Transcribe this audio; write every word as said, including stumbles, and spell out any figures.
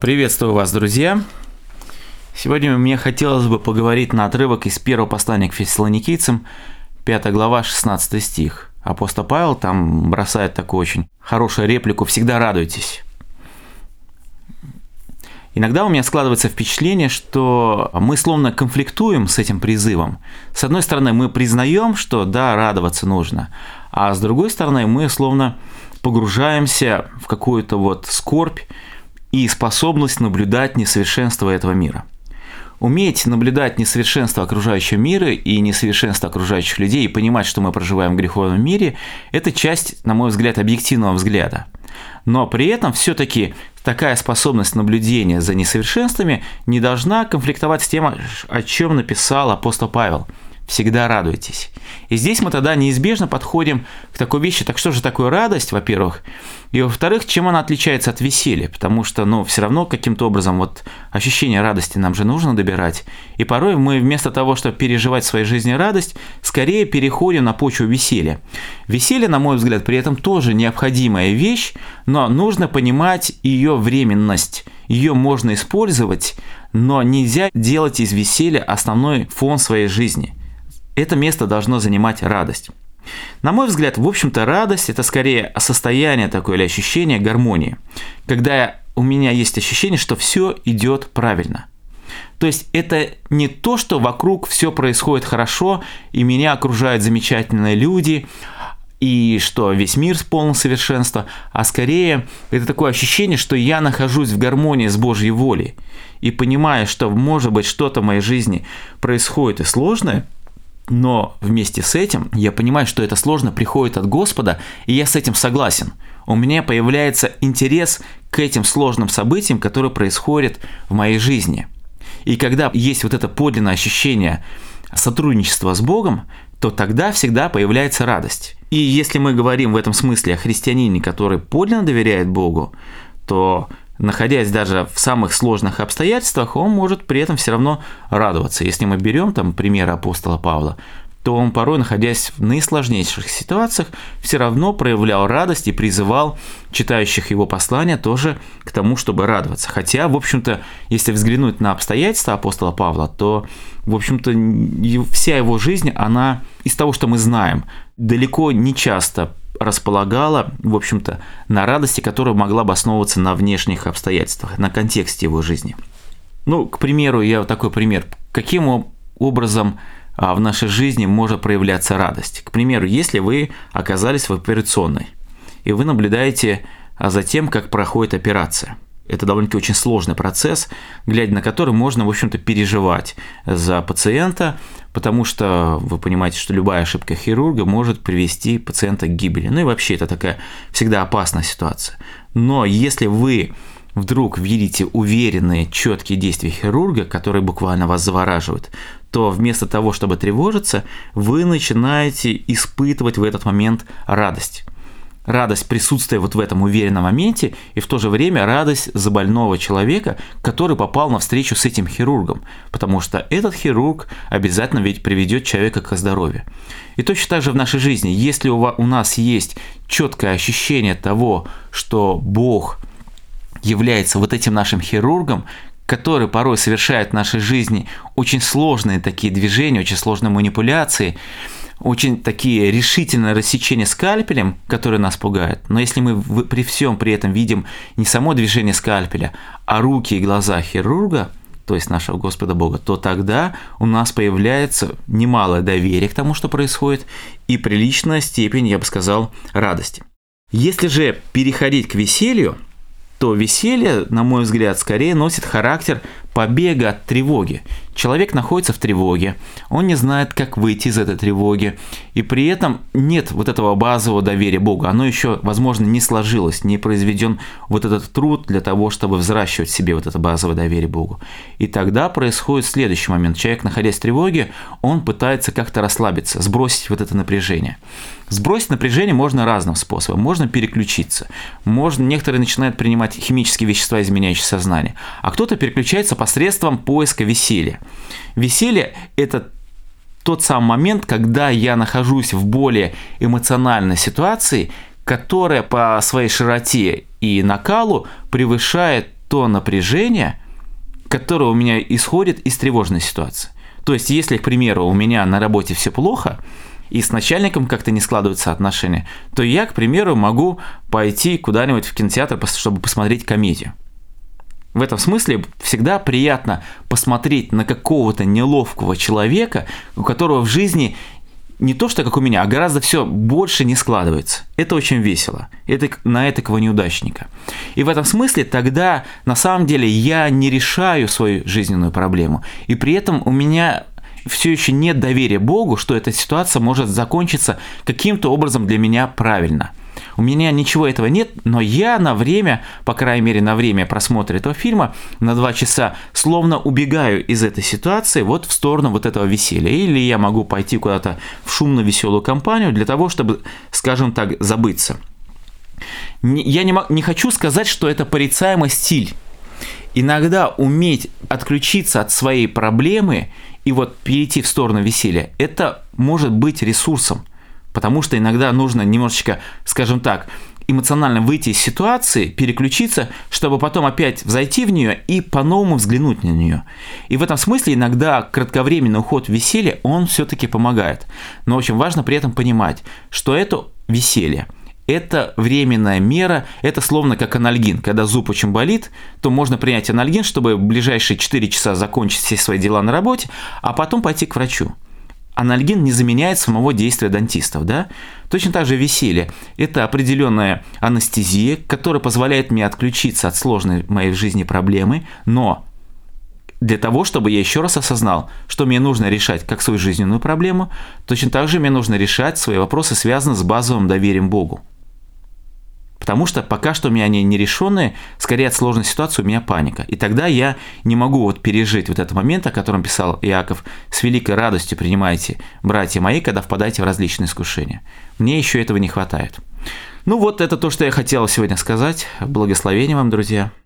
Приветствую вас, друзья! Сегодня мне хотелось бы поговорить на отрывок из первого послания к Фессалоникийцам, пятая глава, шестнадцатый стих. Апостол Павел там бросает такую очень хорошую реплику «Всегда радуйтесь». Иногда у меня складывается впечатление, что мы словно конфликтуем с этим призывом. С одной стороны, мы признаем, что да, радоваться нужно, а с другой стороны, мы словно погружаемся в какую-то вот скорбь и способность наблюдать несовершенство этого мира. Уметь наблюдать несовершенство окружающего мира и несовершенство окружающих людей и понимать, что мы проживаем в греховном мире, это часть, на мой взгляд, объективного взгляда. Но при этом все-таки такая способность наблюдения за несовершенствами не должна конфликтовать с тем, о чем написал апостол Павел. Всегда радуйтесь. И здесь мы тогда неизбежно подходим к такой вещи. Так что же такое радость, во-первых? И во-вторых, чем она отличается от веселья? Потому что, ну, все равно каким-то образом вот ощущение радости нам же нужно добирать. И порой мы вместо того, чтобы переживать в своей жизни радость, скорее переходим на почву веселья. Веселье, на мой взгляд, при этом тоже необходимая вещь, но нужно понимать ее временность. Ее можно использовать, но нельзя делать из веселья основной фон своей жизни. Это место должно занимать радость. На мой взгляд, в общем-то, радость – это скорее состояние такое или ощущение гармонии, когда у меня есть ощущение, что все идет правильно. То есть это не то, что вокруг все происходит хорошо, и меня окружают замечательные люди, и что весь мир полон совершенства, а скорее это такое ощущение, что я нахожусь в гармонии с Божьей волей, и понимая, что, может быть, что-то в моей жизни происходит и сложное, но вместе с этим я понимаю, что это сложно приходит от Господа, и я с этим согласен. У меня появляется интерес к этим сложным событиям, которые происходят в моей жизни. И когда есть вот это подлинное ощущение сотрудничества с Богом, то тогда всегда появляется радость. И если мы говорим в этом смысле о христианине, который подлинно доверяет Богу, то, находясь даже в самых сложных обстоятельствах, он может при этом все равно радоваться. Если мы берем там пример апостола Павла, то он порой, находясь в наисложнейших ситуациях, все равно проявлял радость и призывал читающих его послания тоже к тому, чтобы радоваться. Хотя, в общем-то, если взглянуть на обстоятельства апостола Павла, то, в общем-то, вся его жизнь, она из того, что мы знаем, далеко не часто располагала, в общем-то, на радости, которая могла бы основываться на внешних обстоятельствах, на контексте его жизни. Ну, к примеру, я вот такой пример. Каким образом в нашей жизни может проявляться радость? К примеру, если вы оказались в операционной, и вы наблюдаете за тем, как проходит операция. Это довольно-таки очень сложный процесс, глядя на который можно, в общем-то, переживать за пациента, потому что вы понимаете, что любая ошибка хирурга может привести пациента к гибели. Ну и вообще это такая всегда опасная ситуация. Но если вы вдруг видите уверенные, четкие действия хирурга, которые буквально вас завораживают, то вместо того, чтобы тревожиться, вы начинаете испытывать в этот момент радость. Радость присутствия вот в этом уверенном моменте и в то же время радость за больного человека, который попал на встречу с этим хирургом, потому что этот хирург обязательно ведь приведет человека к здоровью. И точно так же в нашей жизни, если у нас есть четкое ощущение того, что Бог является вот этим нашим хирургом, который порой совершает в нашей жизни очень сложные такие движения, очень сложные манипуляции, очень такие решительные рассечения скальпелем, которые нас пугают. Но если мы при всем при этом видим не само движение скальпеля, а руки и глаза хирурга, то есть нашего Господа Бога, то тогда у нас появляется немалое доверие к тому, что происходит, и приличная степень, я бы сказал, радости. Если же переходить к веселью, то веселье, на мой взгляд, скорее носит характер побега от тревоги. Человек находится в тревоге, он не знает, как выйти из этой тревоги, и при этом нет вот этого базового доверия Богу. Оно еще, возможно, не сложилось, не произведен вот этот труд для того, чтобы взращивать в себе вот это базовое доверие Богу. И тогда происходит следующий момент. Человек, находясь в тревоге, он пытается как-то расслабиться, сбросить вот это напряжение. Сбросить напряжение можно разным способом. Можно переключиться. Можно, некоторые начинают принимать химические вещества, изменяющие сознание, а кто-то переключается посредством поиска веселья. Веселье – это тот самый момент, когда я нахожусь в более эмоциональной ситуации, которая по своей широте и накалу превышает то напряжение, которое у меня исходит из тревожной ситуации. То есть, если, к примеру, у меня на работе все плохо, и с начальником как-то не складываются отношения, то я, к примеру, могу пойти куда-нибудь в кинотеатр, чтобы посмотреть комедию. В этом смысле всегда приятно посмотреть на какого-то неловкого человека, у которого в жизни не то, что как у меня, а гораздо все больше не складывается. Это очень весело. Это на этакого неудачника. И в этом смысле тогда на самом деле я не решаю свою жизненную проблему. И при этом у меня все еще нет доверия Богу, что эта ситуация может закончиться каким-то образом для меня правильно. У меня ничего этого нет, но я на время, по крайней мере на время просмотра этого фильма, на два часа, словно убегаю из этой ситуации вот в сторону вот этого веселья. Или я могу пойти куда-то в шумную веселую компанию для того, чтобы, скажем так, забыться. Я не, не хочу сказать, что это порицаемый стиль. Иногда уметь отключиться от своей проблемы и вот перейти в сторону веселья, это может быть ресурсом. Потому что иногда нужно немножечко, скажем так, эмоционально выйти из ситуации, переключиться, чтобы потом опять взойти в нее и по-новому взглянуть на нее. И в этом смысле иногда кратковременный уход в веселье, он все-таки помогает. Но очень важно при этом понимать, что это веселье. Это временная мера, это словно как анальгин. Когда зуб очень болит, то можно принять анальгин, чтобы в ближайшие четыре часа закончить все свои дела на работе, а потом пойти к врачу. Анальгин не заменяет самого действия дантистов, да? Точно так же веселье. Это определенная анестезия, которая позволяет мне отключиться от сложной в моей жизни проблемы, но для того, чтобы я еще раз осознал, что мне нужно решать как свою жизненную проблему, точно так же мне нужно решать свои вопросы, связанные с базовым доверием Богу. Потому что пока что у меня они нерешенные, скорее от сложной ситуации у меня паника. И тогда я не могу вот пережить вот этот момент, о котором писал Иаков: «С великой радостью принимайте, братья мои, когда впадаете в различные искушения». Мне еще этого не хватает. Ну вот это то, что я хотел сегодня сказать. Благословения вам, друзья.